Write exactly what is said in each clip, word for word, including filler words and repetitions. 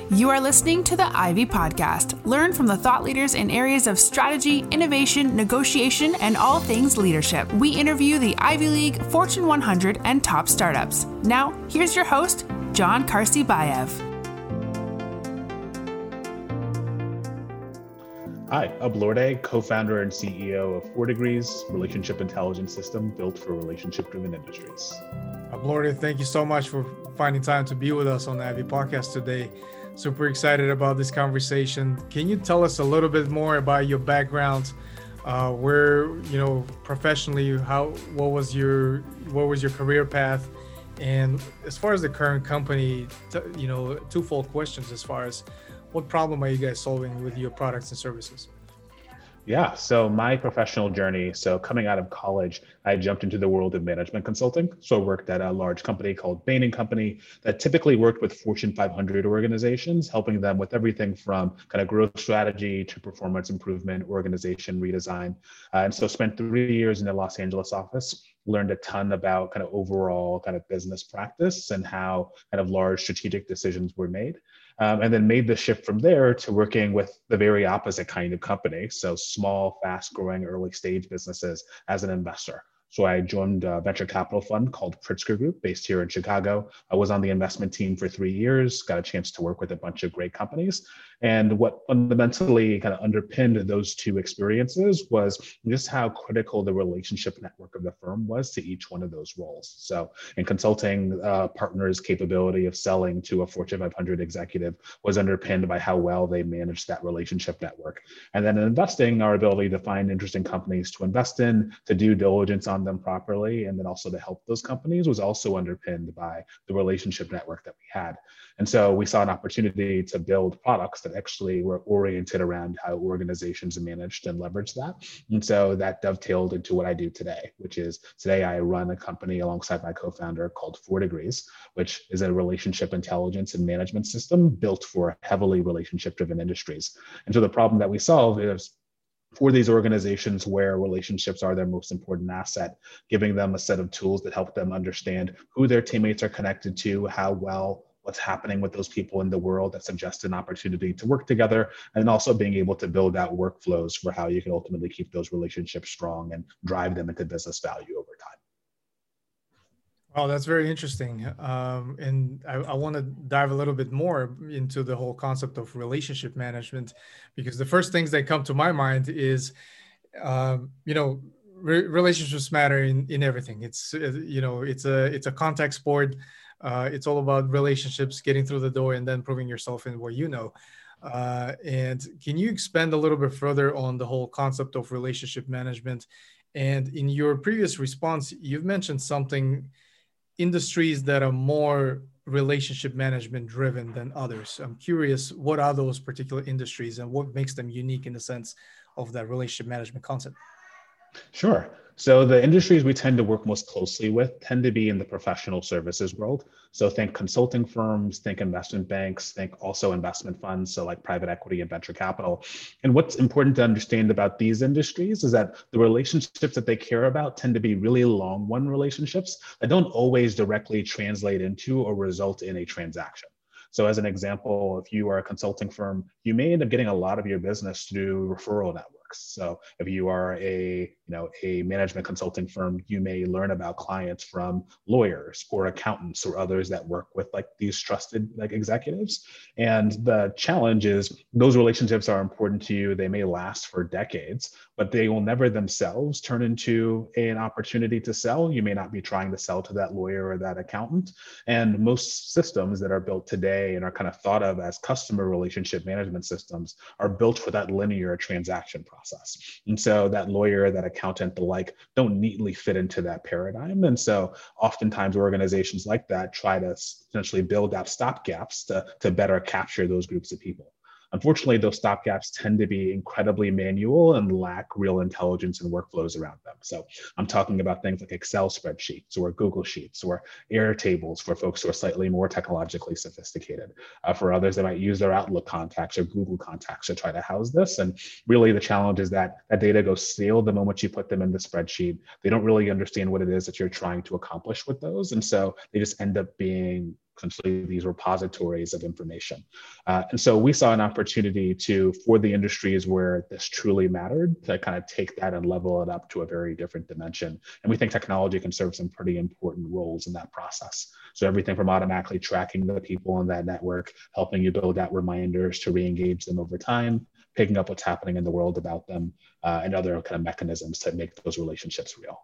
You are listening to the Ivy Podcast. Learn from the thought leaders in areas of strategy, innovation, negotiation, and all things leadership. We interview the Ivy League, Fortune one hundred, and top startups. Now, here's your host, John Karsi-Bayev. Hi, I'm Lorde, co-founder and C E O of Four Degrees, relationship intelligence system built for relationship-driven industries. Lorde, thank you so much for finding time to be with us on the Ivy Podcast today. Super excited about this conversation. Can you tell us a little bit more about your background? Uh, where, you know, professionally, how, what was your, what was your career path? And as far as the current company, t- you know, twofold questions as far as what problem are you guys solving with your products and services? Yeah, so my professional journey, so coming out of college, I jumped into the world of management consulting. So I worked at a large company called Bain and Company that typically worked with Fortune five hundred organizations, helping them with everything from kind of growth strategy to performance improvement, organization redesign. Uh, and so spent three years in the Los Angeles office, learned a ton about kind of overall kind of business practice and how kind of large strategic decisions were made. Um, and then made the shift from there to working with the very opposite kind of company. So small, fast growing, early stage businesses as an investor. So I joined a venture capital fund called Pritzker Group based here in Chicago. I was on the investment team for three years, got a chance to work with a bunch of great companies. And what fundamentally kind of underpinned those two experiences was just how critical the relationship network of the firm was to each one of those roles. So in consulting, uh, partners' capability of selling to a Fortune five hundred executive was underpinned by how well they managed that relationship network. And then in investing, our ability to find interesting companies to invest in, to do diligence on them properly, and then also to help those companies was also underpinned by the relationship network that we had. And so we saw an opportunity to build products that actually were oriented around how organizations managed and leveraged that. And so that dovetailed into what I do today, which is today I run a company alongside my co-founder called Four Degrees, which is a relationship intelligence and management system built for heavily relationship-driven industries. And so the problem that we solve is for these organizations where relationships are their most important asset, giving them a set of tools that help them understand who their teammates are connected to, how well, what's happening with those people in the world that suggest an opportunity to work together, and also being able to build out workflows for how you can ultimately keep those relationships strong and drive them into business value over time. Oh, that's very interesting. Um, and I, I want to dive a little bit more into the whole concept of relationship management, because the first things that come to my mind is, um, you know, re- relationships matter in, in everything. It's, uh, you know, it's a, it's a contact sport. Uh, it's all about relationships, getting through the door and then proving yourself in what you know. Uh, and can you expand a little bit further on the whole concept of relationship management? And in your previous response, you've mentioned something, industries that are more relationship management driven than others. I'm curious, what are those particular industries and what makes them unique in the sense of that relationship management concept? Sure. So the industries we tend to work most closely with tend to be in the professional services world. So think consulting firms, think investment banks, think also investment funds, so like private equity and venture capital. And what's important to understand about these industries is that the relationships that they care about tend to be really long one relationships that don't always directly translate into or result in a transaction. So as an example, if you are a consulting firm, you may end up getting a lot of your business through referral networks. So if you are a, you know, a management consulting firm, you may learn about clients from lawyers or accountants or others that work with like these trusted like executives. And the challenge is those relationships are important to you. They may last for decades, but they will never themselves turn into an opportunity to sell. You may not be trying to sell to that lawyer or that accountant. And most systems that are built today and are kind of thought of as customer relationship management systems are built for that linear transaction process. And so that lawyer, that accountant, the like, don't neatly fit into that paradigm. And so oftentimes organizations like that try to essentially build out stopgaps to, to better capture those groups of people. Unfortunately, those stopgaps tend to be incredibly manual and lack real intelligence and workflows around them. So I'm talking about things like Excel spreadsheets or Google Sheets or Airtables for folks who are slightly more technologically sophisticated. Uh, for others, they might use their Outlook contacts or Google contacts to try to house this. And really the challenge is that that data goes stale the moment you put them in the spreadsheet. They don't really understand what it is that you're trying to accomplish with those. And so they just end up being essentially these repositories of information. Uh, and so we saw an opportunity to, for the industries where this truly mattered, to kind of take that and level it up to a very different dimension. And we think technology can serve some pretty important roles in that process. So everything from automatically tracking the people in that network, helping you build out reminders to re-engage them over time, picking up what's happening in the world about them, uh, and other kind of mechanisms to make those relationships real.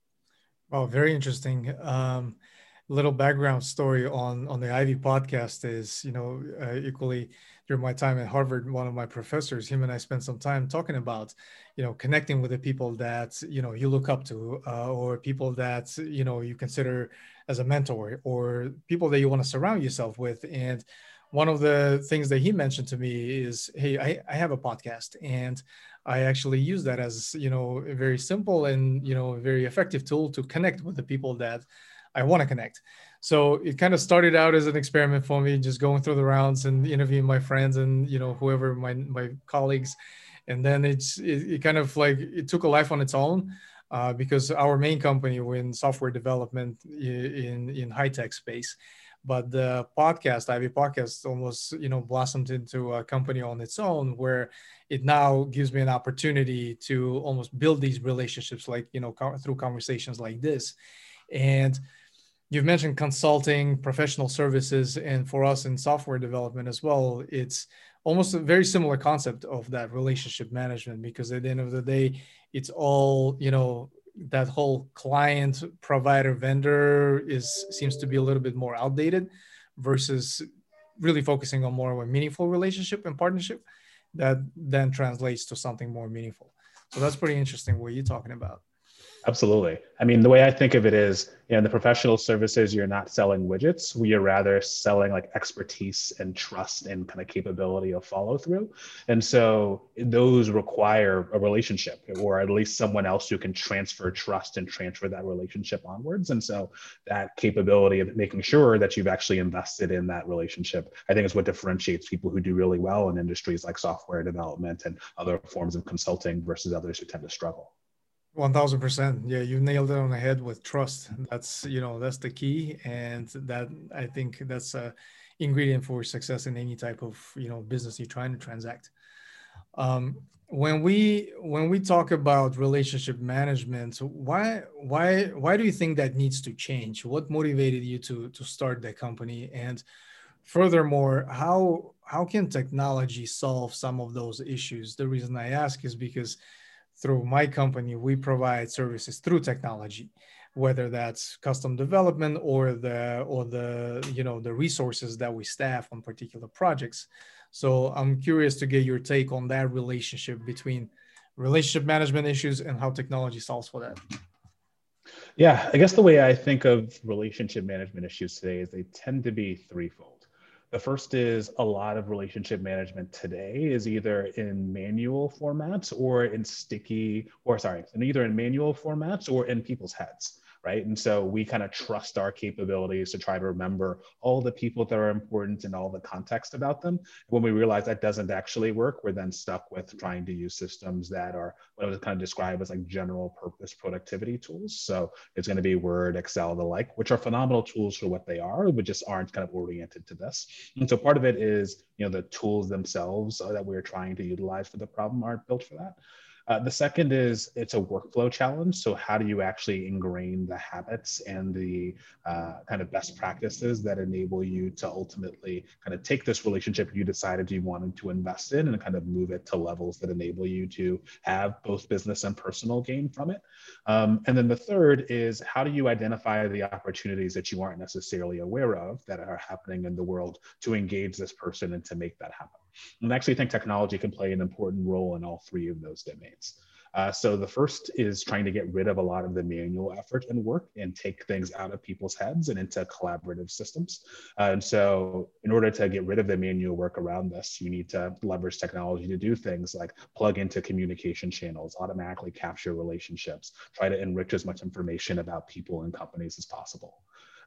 Oh, very interesting. Um, little background story on on the Ivy podcast is, you know, uh, equally during my time at Harvard, one of my professors, him and I spent some time talking about, you know, connecting with the people that, you know, you look up to, uh, or people that, you know, you consider as a mentor, or people that you want to surround yourself with. And one of the things that he mentioned to me is, hey, I, I have a podcast, and I actually use that as, you know, a very simple and, you know, a very effective tool to connect with the people that I want to connect. So it kind of started out as an experiment for me, just going through the rounds and interviewing my friends and, you know, whoever, my, my colleagues. And then it's, it, it kind of like, it took a life on its own, uh, because our main company, we're in software development in, in high tech space. But the podcast, Ivy Podcast, almost, you know, blossomed into a company on its own, where it now gives me an opportunity to almost build these relationships, like, you know, co- through conversations like this. And you've mentioned consulting, professional services, and for us in software development as well, it's almost a very similar concept of that relationship management, because at the end of the day, it's all, you know, that whole client provider vendor is seems to be a little bit more outdated, versus really focusing on more of a meaningful relationship and partnership that then translates to something more meaningful. So that's pretty interesting what you're talking about. Absolutely. I mean, the way I think of it is, you know, in the professional services, you're not selling widgets. We are rather selling like expertise and trust and kind of capability of follow through. And so those require a relationship, or at least someone else who can transfer trust and transfer that relationship onwards. And so that capability of making sure that you've actually invested in that relationship, I think is what differentiates people who do really well in industries like software development and other forms of consulting versus others who tend to struggle. one thousand percent. Yeah, you nailed it on the head with trust. That's, you know, that's the key. And that, I think that's a ingredient for success in any type of, you know, business you're trying to transact. Um, when we, when we talk about relationship management, why, why, why do you think that needs to change? What motivated you to, to start the company? And furthermore, how, how can technology solve some of those issues? The reason I ask is because through my company, we provide services through technology, whether that's custom development or the or the you know the resources that we staff on particular projects. So I'm curious to get your take on that relationship between relationship management issues and how technology solves for that. Yeah, I guess the way I think of relationship management issues today is they tend to be threefold. The first is a lot of relationship management today is either in manual formats or in sticky, or sorry, in either in manual formats or in people's heads, right? And so we kind of trust our capabilities to try to remember all the people that are important and all the context about them. When we realize that doesn't actually work, we're then stuck with trying to use systems that are what I would kind of describe as like general purpose productivity tools. So it's going to be Word, Excel, the like, which are phenomenal tools for what they are, but just aren't kind of oriented to this. And so part of it is, you know, the tools themselves that we're trying to utilize for the problem aren't built for that. Uh, the second is it's a workflow challenge. So how do you actually ingrain the habits and the uh, kind of best practices that enable you to ultimately kind of take this relationship you decided you wanted to invest in and kind of move it to levels that enable you to have both business and personal gain from it. Um, and then the third is how do you identify the opportunities that you aren't necessarily aware of that are happening in the world to engage this person and to make that happen. And I actually think technology can play an important role in all three of those domains. Uh, so the first is trying to get rid of a lot of the manual effort and work and take things out of people's heads and into collaborative systems. Uh, and so in order to get rid of the manual work around this, you need to leverage technology to do things like plug into communication channels, automatically capture relationships, try to enrich as much information about people and companies as possible.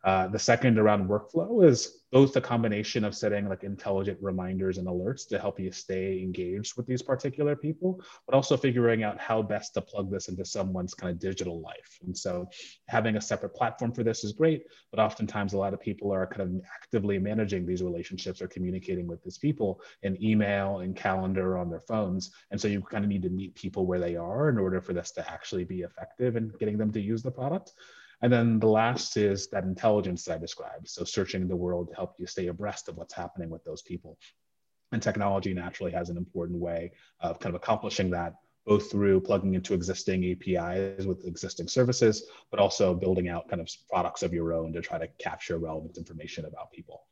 Uh, the second around workflow is both the combination of setting like intelligent reminders and alerts to help you stay engaged with these particular people, but also figuring out how best to plug this into someone's kind of digital life. And so having a separate platform for this is great, but oftentimes a lot of people are kind of actively managing these relationships or communicating with these people in email and calendar on their phones. And so you kind of need to meet people where they are in order for this to actually be effective in getting them to use the product. And then the last is that intelligence that I described. So searching the world to help you stay abreast of what's happening with those people. And technology naturally has an important way of kind of accomplishing that, both through plugging into existing A P Is with existing services, but also building out kind of products of your own to try to capture relevant information about people.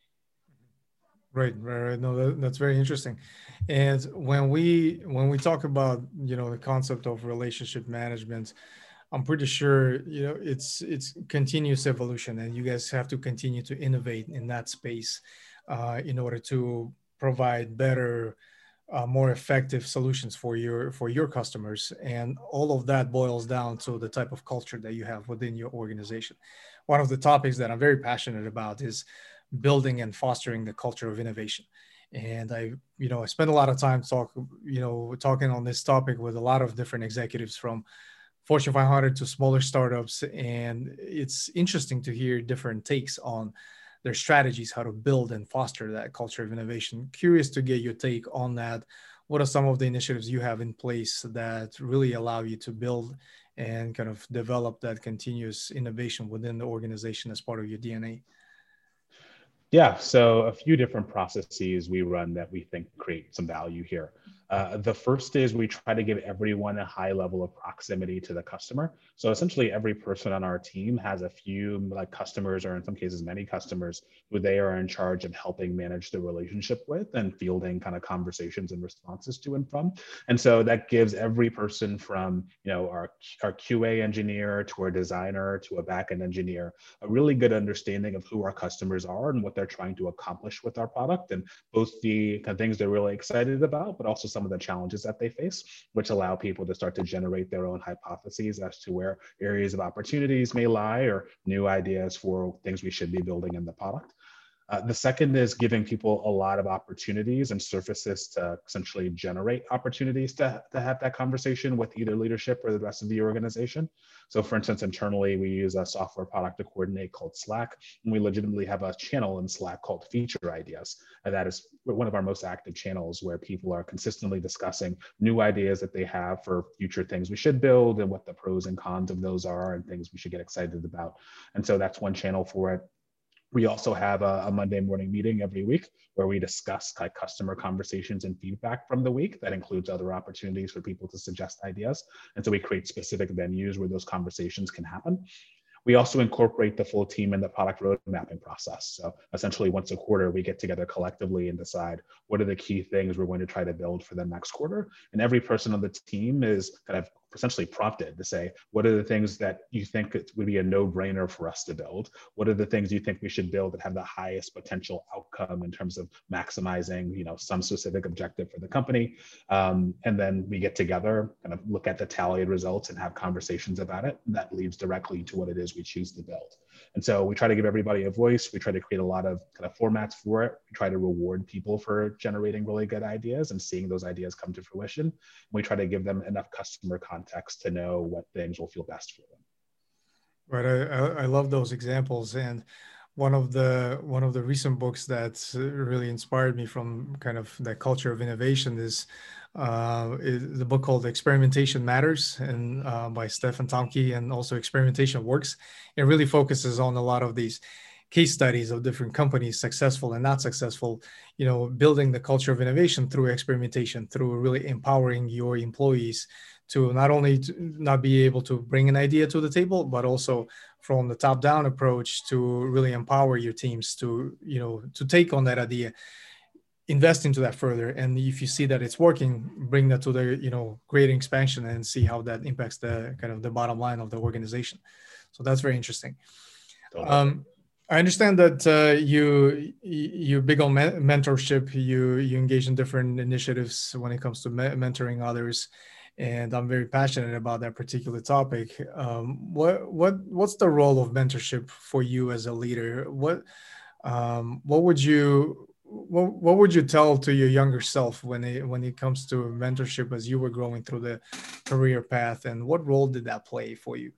Right, right, right. No, that, that's very interesting. And when we when we talk about, you know, the concept of relationship management, I'm pretty sure, you know, it's it's continuous evolution, and you guys have to continue to innovate in that space uh, in order to provide better, uh, more effective solutions for your for your customers. And all of that boils down to the type of culture that you have within your organization. One of the topics that I'm very passionate about is building and fostering the culture of innovation. And I, you know, I spend a lot of time talk, you know, talking on this topic with a lot of different executives from Fortune five hundred to smaller startups. And it's interesting to hear different takes on their strategies, how to build and foster that culture of innovation. Curious to get your take on that. What are some of the initiatives you have in place that really allow you to build and kind of develop that continuous innovation within the organization as part of your D N A? Yeah, so a few different processes we run that we think create some value here. Uh, the first is we try to give everyone a high level of proximity to the customer. So essentially every person on our team has a few like customers, or in some cases many customers, who they are in charge of helping manage the relationship with and fielding kind of conversations and responses to and from. And so that gives every person from, you know, our, our Q A engineer to our designer to a backend engineer, a really good understanding of who our customers are and what they're trying to accomplish with our product, and both the kind of things they're really excited about, but also some of the challenges that they face, which allow people to start to generate their own hypotheses as to where areas of opportunities may lie or new ideas for things we should be building in the product. Uh, the second is giving people a lot of opportunities and surfaces to essentially generate opportunities to, to have that conversation with either leadership or the rest of the organization. So for instance, internally, we use a software product to coordinate called Slack, and we legitimately have a channel in Slack called Feature Ideas. And that is one of our most active channels where people are consistently discussing new ideas that they have for future things we should build and what the pros and cons of those are and things we should get excited about. And so that's one channel for it. We also have a, a Monday morning meeting every week where we discuss like customer conversations and feedback from the week. That includes other opportunities for people to suggest ideas. And so we create specific venues where those conversations can happen. We also incorporate the full team in the product road mapping process. So essentially once a quarter, we get together collectively and decide what are the key things we're going to try to build for the next quarter. And every person on the team is kind of essentially prompted to say, what are the things that you think it would be a no-brainer for us to build? What are the things you think we should build that have the highest potential outcome in terms of maximizing, you know, some specific objective for the company? Um, and then we get together, kind of look at the tallied results and have conversations about it. And that leads directly to what it is we choose to build. And so we try to give everybody a voice. We try to create a lot of kind of formats for it. We try to reward people for generating really good ideas and seeing those ideas come to fruition. And we try to give them enough customer context to know what things will feel best for them. Right. I, I love those examples. And one of the one of the recent books that really inspired me from kind of that culture of innovation is, uh, is the book called Experimentation Matters, and uh, by Stephen Tomke, and also Experimentation Works. It really focuses on a lot of these case studies of different companies, successful and not successful, you know, building the culture of innovation through experimentation, through really empowering your employees to not only to not be able to bring an idea to the table, but also from the top-down approach to really empower your teams to, you know, to take on that idea, invest into that further. And if you see that it's working, bring that to the, you know, greater expansion and see how that impacts the kind of the bottom line of the organization. So that's very interesting. Totally. Um, I understand that uh, you you're big on me- mentorship. You you engage in different initiatives when it comes to me- mentoring others. and I'm very passionate about that particular topic. Um, what what what's the role of mentorship for you as a leader? What um, what would you what, what would you tell to your younger self when it when it comes to mentorship as you were growing through the career path, and what role did that play for you?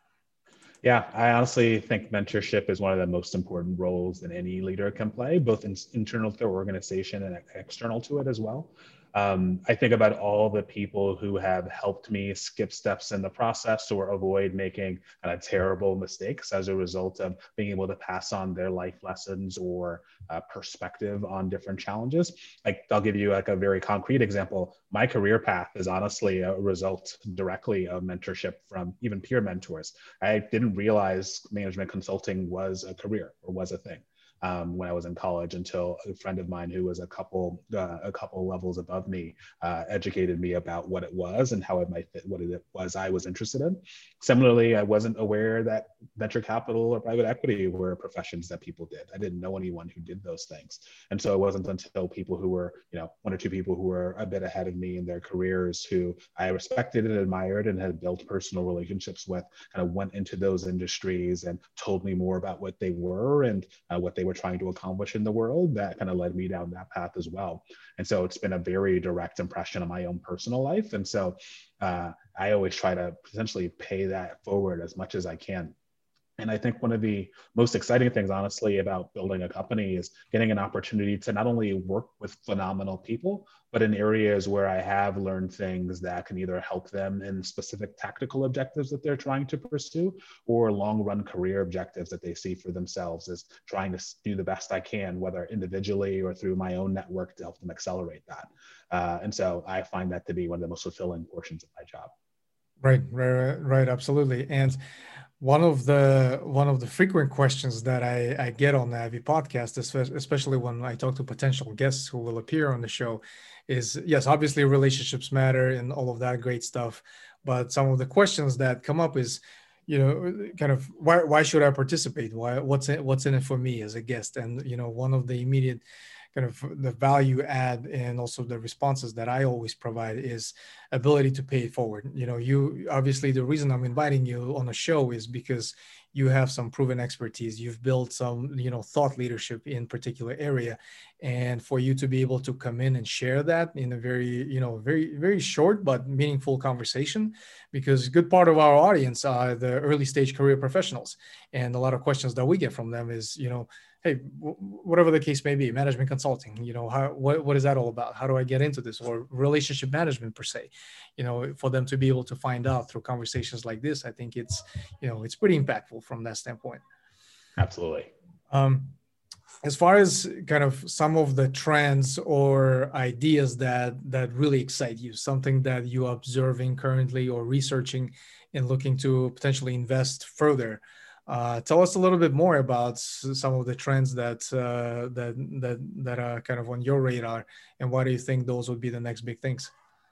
Yeah, I honestly think mentorship is one of the most important roles that any leader can play, both in, internal to their organization and external to it as well. Um, I think about all the people who have helped me skip steps in the process or avoid making uh, terrible mistakes as a result of being able to pass on their life lessons or uh, perspective on different challenges. Like, I'll give you like a very concrete example. My career path is honestly a result directly of mentorship from even peer mentors. I didn't realize management consulting was a career or was a thing. Um, when I was in college, until a friend of mine who was a couple uh, a couple levels above me uh, educated me about what it was and how it might fit what it was I was interested in. Similarly, I wasn't aware that venture capital or private equity were professions that people did. I didn't know anyone who did those things. And so it wasn't until people who were, you know, one or two people who were a bit ahead of me in their careers who I respected and admired and had built personal relationships with, kind of went into those industries and told me more about what they were and uh, what they were trying to accomplish in the world, that kind of led me down that path as well. And so it's been a very direct impression on my own personal life. And so uh, I always try to potentially pay that forward as much as I can. And I think one of the most exciting things, honestly, about building a company is getting an opportunity to not only work with phenomenal people, but in areas where I have learned things that can either help them in specific tactical objectives that they're trying to pursue, or long-run career objectives that they see for themselves as trying to do the best I can, whether individually or through my own network, to help them accelerate that. Uh, and so I find that to be one of the most fulfilling portions of my job. Right, right, right, absolutely. And one of the one of the frequent questions that I, I get on the Ivy podcast, especially when I talk to potential guests who will appear on the show, is yes, obviously relationships matter and all of that great stuff. But some of the questions that come up is, you know, kind of why why should I participate? Why what's in, what's in it for me as a guest? And you know, one of the immediate kind of the value add and also the responses that I always provide is ability to pay it forward. You know, you obviously, the reason I'm inviting you on a show is because you have some proven expertise. You've built some, you know, thought leadership in particular area. And for you to be able to come in and share that in a very, you know, very, very short but meaningful conversation, because a good part of our audience are the early stage career professionals. And a lot of questions that we get from them is, you know, hey, whatever the case may be, management consulting, you know, how, what, what is that all about? How do I get into this? Or relationship management per se, you know, for them to be able to find out through conversations like this, I think it's, you know, it's pretty impactful from that standpoint. Absolutely. Um, as far as kind of some of the trends or ideas that, that really excite you, something that you're observing currently or researching and looking to potentially invest further, Uh, tell us a little bit more about some of the trends that uh, that that that are kind of on your radar, and why do you think those would be the next big things?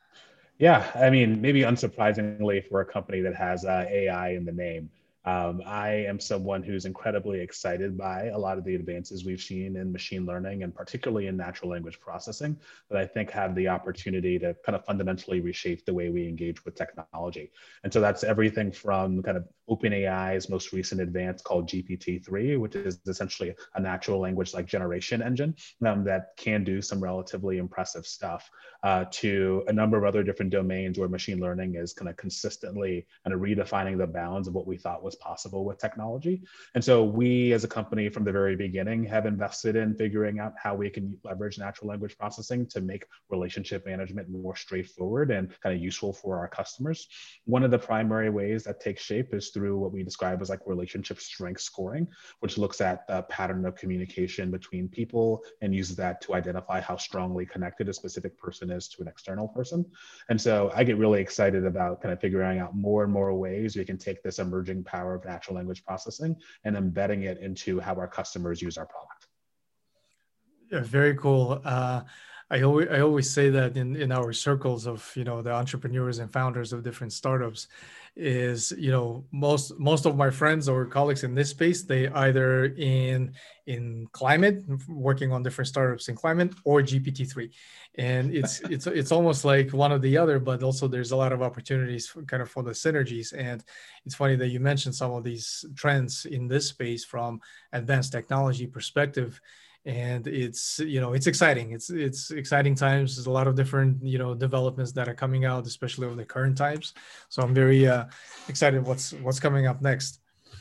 Yeah, I mean, maybe unsurprisingly for a company that has uh, A I in the name, um, I am someone who's incredibly excited by a lot of the advances we've seen in machine learning, and particularly in natural language processing, that I think have the opportunity to kind of fundamentally reshape the way we engage with technology. And so that's everything from kind of OpenAI's most recent advance called G P T three, which is essentially a natural language like generation engine um, that can do some relatively impressive stuff, uh, to a number of other different domains where machine learning is kind of consistently kind of redefining the bounds of what we thought was possible with technology. And so we as a company from the very beginning have invested in figuring out how we can leverage natural language processing to make relationship management more straightforward and kind of useful for our customers. One of the primary ways that takes shape is through what we describe as like relationship strength scoring, which looks at the pattern of communication between people and uses that to identify how strongly connected a specific person is to an external person. And so I get really excited about kind of figuring out more and more ways we can take this emerging power of natural language processing and embedding it into how our customers use our product. Yeah, very cool. Uh, I always I always say that in in our circles of, you know, the entrepreneurs and founders of different startups, is, you know, most most of my friends or colleagues in this space, they either in in climate, working on different startups in climate, or G P T three, and it's it's it's almost like one or the other, but also there's a lot of opportunities for, kind of for the synergies. And it's funny that you mentioned some of these trends in this space from advanced technology perspective. And it's, you know, it's exciting. It's it's exciting times. There's a lot of different, you know, developments that are coming out, especially over the current times. So I'm very uh, excited what's what's coming up next.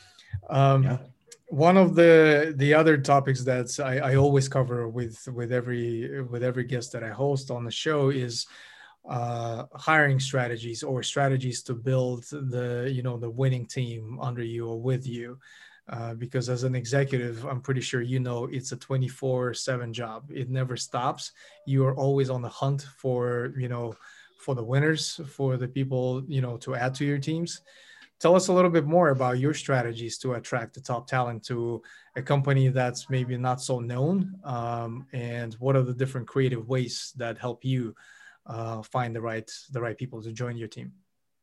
Um, Yeah. One of the the other topics that I, I always cover with with every with every guest that I host on the show is uh, hiring strategies, or strategies to build the, you know, the winning team under you or with you. Uh, because as an executive, I'm pretty sure, you know, it's a twenty-four seven job. It never stops. You are always on the hunt for, you know, for the winners, for the people, you know, to add to your teams. Tell us a little bit more about your strategies to attract the top talent to a company that's maybe not so known, um, and what are the different creative ways that help you uh, find the right the right people to join your team.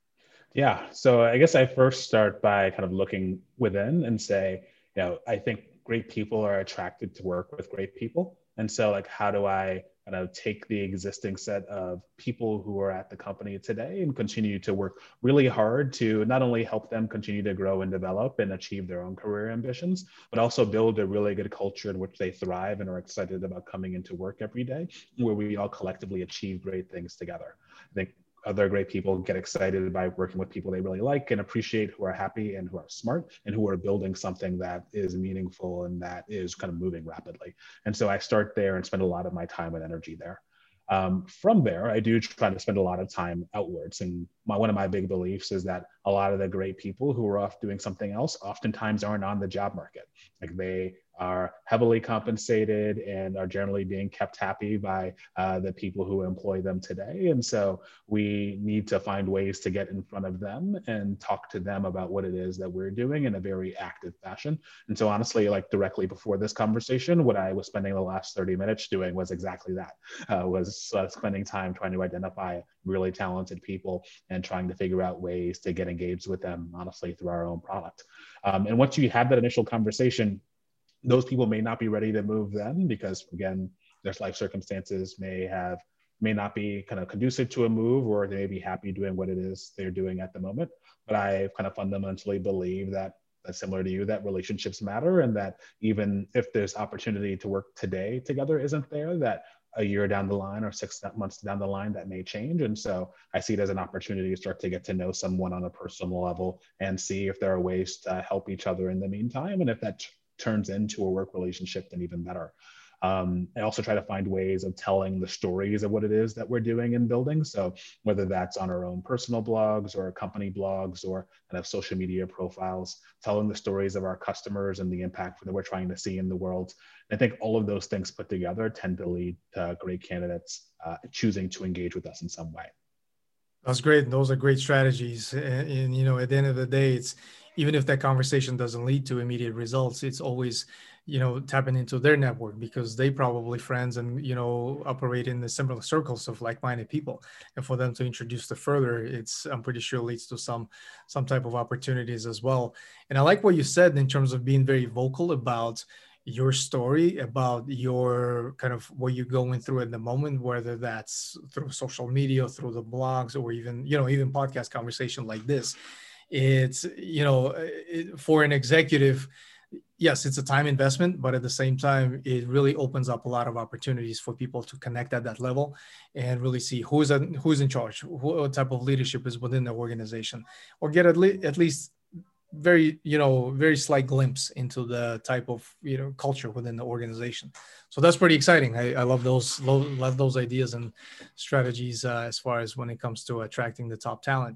Yeah. So I guess I first start by kind of looking within and say, you know, I think great people are attracted to work with great people. And so, like, how do I kind of take the existing set of people who are at the company today and continue to work really hard to not only help them continue to grow and develop and achieve their own career ambitions, but also build a really good culture in which they thrive and are excited about coming into work every day, where we all collectively achieve great things together. I think other great people get excited by working with people they really like and appreciate, who are happy and who are smart and who are building something that is meaningful and that is kind of moving rapidly. And so I start there and spend a lot of my time and energy there. Um, from there, I do try to spend a lot of time outwards. And my, one of my big beliefs is that a lot of the great people who are off doing something else oftentimes aren't on the job market. Like, they are heavily compensated and are generally being kept happy by uh, the people who employ them today. And so we need to find ways to get in front of them and talk to them about what it is that we're doing in a very active fashion. And so honestly, like, directly before this conversation, what I was spending the last thirty minutes doing was exactly that, uh, was uh, spending time trying to identify really talented people and trying to figure out ways to get engaged with them, honestly, through our own product. Um, and once you have that initial conversation, those people may not be ready to move then, because again, their life circumstances may have may not be kind of conducive to a move, or they may be happy doing what it is they're doing at the moment. But I kind of fundamentally believe that, that's similar to you, that relationships matter, and that even if there's opportunity to work today together isn't there, that a year down the line or six months down the line, that may change. And so I see it as an opportunity to start to get to know someone on a personal level and see if there are ways to help each other in the meantime. And if that turns into a work relationship, then even better. Um, I also try to find ways of telling the stories of what it is that we're doing and building. So whether that's on our own personal blogs or company blogs or kind of social media profiles, telling the stories of our customers and the impact that we're trying to see in the world. And I think all of those things put together tend to lead to great candidates uh, choosing to engage with us in some way. That's great. Those are great strategies. And, and, you know, at the end of the day, it's, even if that conversation doesn't lead to immediate results, it's always, you know, tapping into their network, because they probably friends and, you know, operate in the similar circles of like-minded people. And for them to introduce the further, it's, I'm pretty sure, leads to some, some type of opportunities as well. And I like what you said in terms of being very vocal about your story, about your kind of what you're going through at the moment, whether that's through social media, through the blogs, or even, you know, even podcast conversation like this. It's, you know, it, for an executive, yes, it's a time investment, but at the same time, it really opens up a lot of opportunities for people to connect at that level and really see who's in, who's in charge, what type of leadership is within the organization, or get at, le- at least very, you know, very slight glimpse into the type of, you know, culture within the organization. So that's pretty exciting. I, I love those, love those ideas and strategies uh, as far as when it comes to attracting the top talent.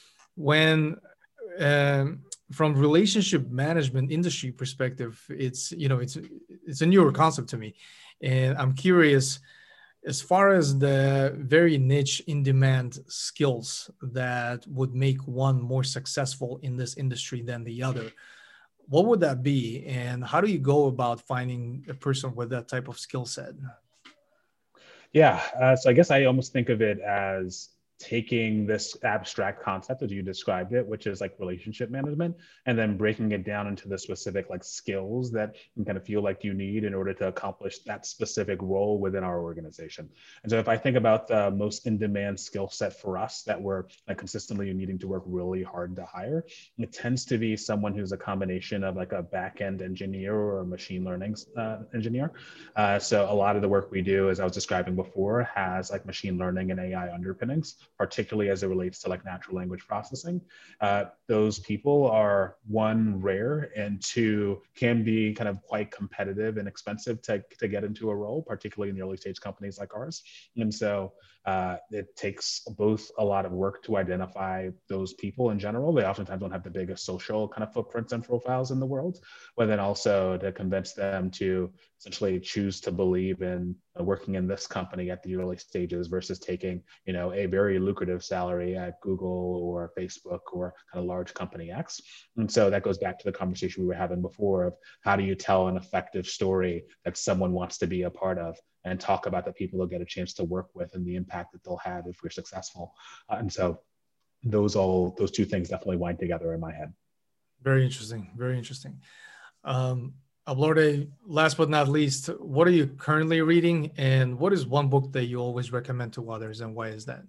When um, from relationship management industry perspective, it's, you know, it's, it's a newer concept to me. And I'm curious, as far as the very niche in-demand skills that would make one more successful in this industry than the other, what would that be? And how do you go about finding a person with that type of skill set? Yeah, uh, so I guess I almost think of it as taking this abstract concept as you described it, which is like relationship management, and then breaking it down into the specific like skills that you kind of feel like you need in order to accomplish that specific role within our organization. And so if I think about the most in-demand skill set for us that we're like consistently needing to work really hard to hire, it tends to be someone who's a combination of like a back-end engineer or a machine learning uh, engineer. Uh, so a lot of the work we do, as I was describing before, has like machine learning and A I underpinnings, particularly as it relates to like natural language processing. Uh, those people are, one, rare, and two, can be kind of quite competitive and expensive to, to get into a role, particularly in the early stage companies like ours. And so uh, it takes both a lot of work to identify those people in general. They oftentimes don't have the biggest social kind of footprints and profiles in the world, but then also to convince them to essentially choose to believe in uh, working in this company at the early stages versus taking, you know, a very lucrative salary at Google or Facebook or kind of large company X. And so that goes back to the conversation we were having before of how do you tell an effective story that someone wants to be a part of, and talk about the people they'll get a chance to work with and the impact that they'll have if we're successful. Uh, and so those all, those two things definitely wind together in my head. Very interesting. Very interesting. Um, Ablorde, last but not least, what are you currently reading, and what is one book that you always recommend to others, and why is that?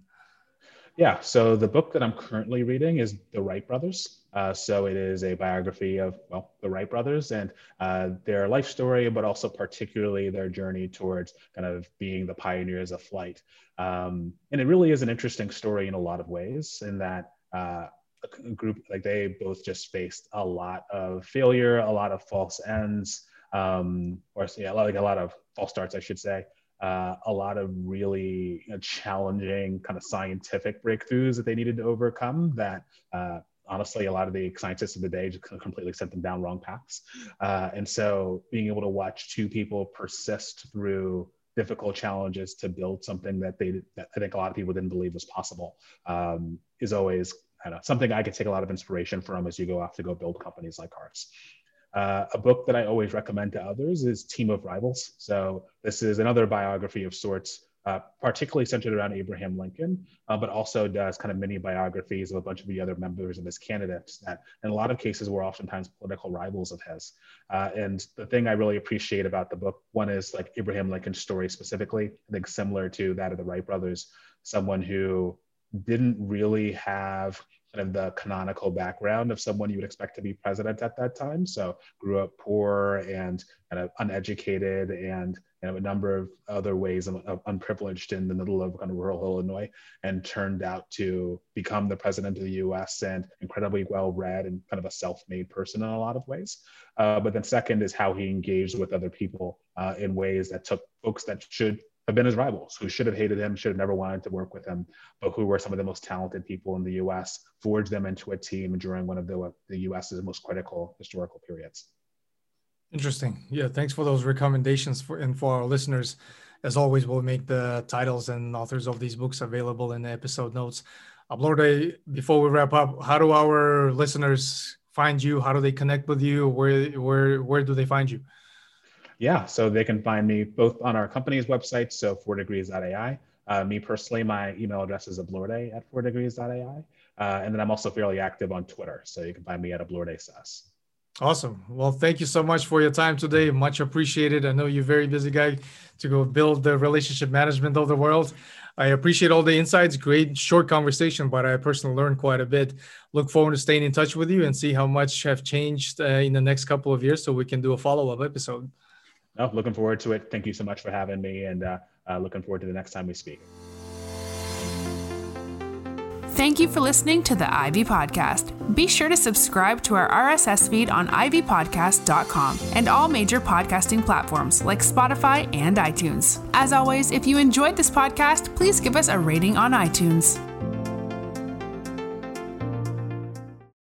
Yeah, so the book that I'm currently reading is The Wright Brothers. Uh, so it is a biography of, well, the Wright brothers and uh, their life story, but also particularly their journey towards kind of being the pioneers of flight. Um, and it really is an interesting story in a lot of ways, in that uh, a group, like they both just faced a lot of failure, a lot of false ends, um, or yeah, like a lot of false starts, I should say. Uh, a lot of really you know, challenging kind of scientific breakthroughs that they needed to overcome that uh, honestly, a lot of the scientists of the day just completely sent them down wrong paths. Uh, and so being able to watch two people persist through difficult challenges to build something that they, that I think a lot of people didn't believe was possible um, is always I don't know, something I could take a lot of inspiration from as you go off to go build companies like ours. Uh, a book that I always recommend to others is Team of Rivals. So this is another biography of sorts, uh, particularly centered around Abraham Lincoln, uh, but also does kind of mini biographies of a bunch of the other members of his candidates that in a lot of cases were oftentimes political rivals of his. Uh, and the thing I really appreciate about the book, one is like Abraham Lincoln's story specifically, I think similar to that of the Wright brothers, someone who didn't really have kind of the canonical background of someone you would expect to be president at that time. So grew up poor and kind of uneducated and you know, a number of other ways of, of unprivileged in the middle of kind of rural Illinois, and turned out to become the president of the U S and incredibly well-read and kind of a self-made person in a lot of ways. Uh, but then second is how he engaged with other people uh, in ways that took folks that should have been his rivals, who should have hated him, should have never wanted to work with him, but who were some of the most talented people in the U S, forged them into a team during one of the, the US's most critical historical periods. Interesting. Yeah, thanks for those recommendations for, and for our listeners. As always, we'll make the titles and authors of these books available in the episode notes. Ablorde, before we wrap up, how do our listeners find you? How do they connect with you? Where, where, where do they find you? Yeah, so they can find me both on our company's website, so four degrees dot A I. Uh, me personally, my email address is ablorde at four degrees dot A I. Uh, and then I'm also fairly active on Twitter, so you can find me at ablordesas. Awesome. Well, thank you so much for your time today. Much appreciated. I know you're a very busy guy to go build the relationship management of the world. I appreciate all the insights. Great short conversation, but I personally learned quite a bit. Look forward to staying in touch with you and see how much have changed uh, in the next couple of years so we can do a follow-up episode. Oh, looking forward to it. Thank you so much for having me, and uh, uh, looking forward to the next time we speak. Thank you for listening to the Ivy Podcast. Be sure to subscribe to our R S S feed on ivy podcast dot com and all major podcasting platforms like Spotify and iTunes. As always, if you enjoyed this podcast, please give us a rating on iTunes.